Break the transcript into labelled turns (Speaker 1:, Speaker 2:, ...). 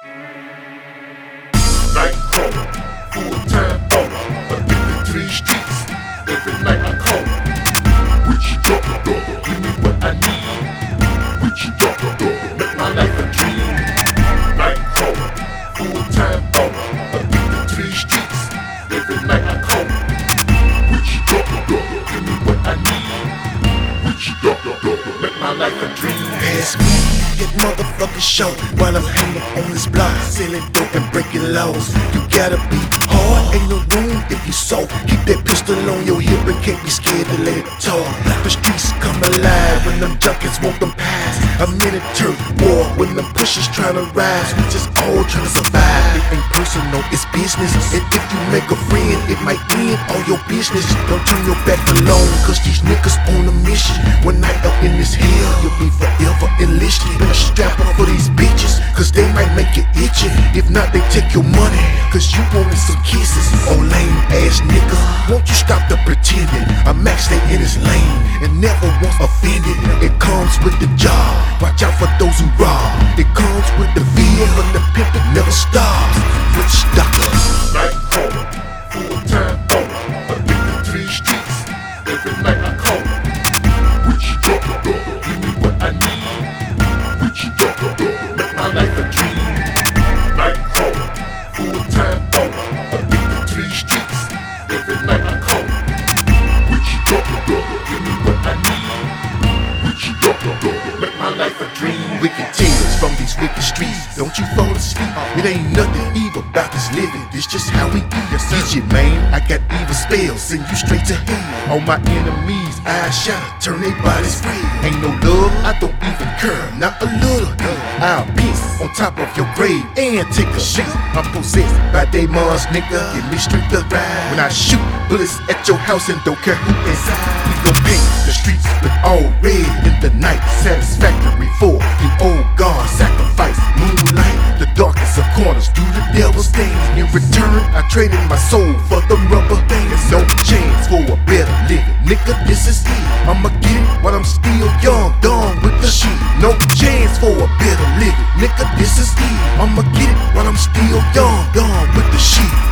Speaker 1: Nightcrawler, full-time baller, addicted to these streets. Every night I call her. With you dollar, give me what I need. With you dollar, make my life a dream. Nightcrawler, full-time baller, addicted to these streets. Every night I call her. With you dollar, give me what I need. With you dollar, make my life a dream.
Speaker 2: Pass me that motherfucking show while I'm hanging on this block, selling dope and breaking laws. You gotta be hard, ain't no room if you so. Keep that pistol on your hip and can't be scared to let it talk. The streets come alive when them junkies want them pies. A minute turf war when them pushers tryna rise. We just all tryna survive. It ain't personal, it's business. And if you make a friend, it might end all your business. Don't turn your back alone, cause these niggas on a mission. One night up in this hell, you'll be forever enlisted. Better strap up for these bitches, cause they might make you itchy. If not, they take your money, cause you wanted some kisses. Oh lame ass nigga, won't you stop the pretending? A max stay in his lane and never once offended. It comes with the job, watch out for those who rob. It comes with the veal, but the pimpin' never stops. Rich doctor,
Speaker 1: Nightcrawler, full-time baller, addicted to these streets. Every night I call her. With you dollar, give me what I need. With you dollar, make my life a dream. Nightcrawler, full-time baller, addicted to these streets. Every night I call her. With you dollar, give me what I need. With you dollar, make my life a dream.
Speaker 2: wicked tales from these wicked streets. Don't you fall asleep, it ain't nothing evil about this living. This just how we be. Get you, man, I got evil spells, send you straight to hell. All my enemies, eyes shine, turn their bodies red. Ain't no love, I don't even care, not a little. I'll piss on top of your grave and take a shit. I'm possessed by demons, nigga, give me strength to ride. When I shoot bullets at your house and don't care who inside. We gon' paint the streets with all red in the night. Satisfactory for the old God, sacrifice, moonlight. The darkest of corners do the devil's thing. In return, I traded my soul for the rubber thing. There's no chance for a better living, nigga, this is it. I'ma get it while I'm still young, done with the shit. No chance for a better living, nigga, this is it. I'ma get it while I'm still young, done with the shit.